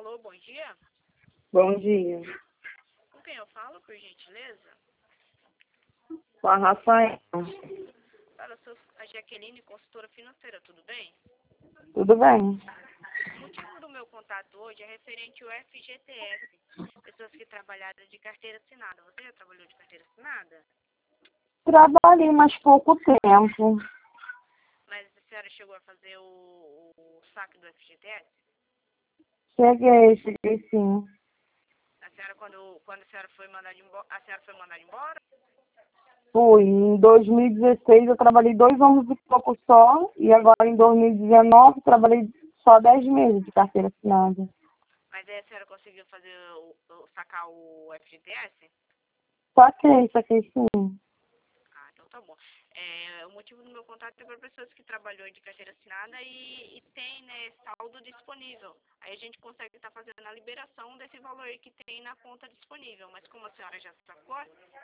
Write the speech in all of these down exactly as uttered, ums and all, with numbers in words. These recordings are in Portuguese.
Alô, bom dia. Bom dia. Com quem eu falo, por gentileza? Com a Rafaela. Fala, eu sou a Jaqueline, consultora financeira, tudo bem? Tudo bem? O motivo do meu contato hoje é referente ao F G T S, pessoas que trabalharam de carteira assinada. Você já trabalhou de carteira assinada? Trabalhei, mas pouco tempo. Mas a senhora chegou a fazer o, o saque do F G T S? Cheguei, cheguei sim. A senhora, quando, quando a senhora foi mandada embora, a senhora foi mandada embora? Fui. Em dois mil e dezesseis eu trabalhei dois anos e pouco só. E agora em dois mil e dezenove trabalhei só dez meses de carteira assinada. Mas aí a senhora conseguiu fazer o, o sacar o F G T S? Saquei, saquei sim. Ah, então tá bom. É, o motivo do meu contato é para pessoas que trabalhou de carteira assinada e, e tem, né, saldo disponível. Aí a gente consegue estar fazendo a liberação desse valor que tem na conta disponível. Mas como a senhora já sacou,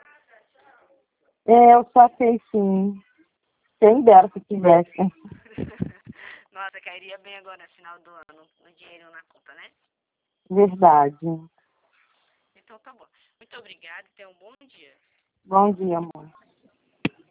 É, eu saquei sim. Quem dera se tivesse. nossa, cairia bem agora no final do ano, o dinheiro na conta, né? Verdade. Então tá bom. Muito obrigada e tenha um bom dia. Bom dia, amor.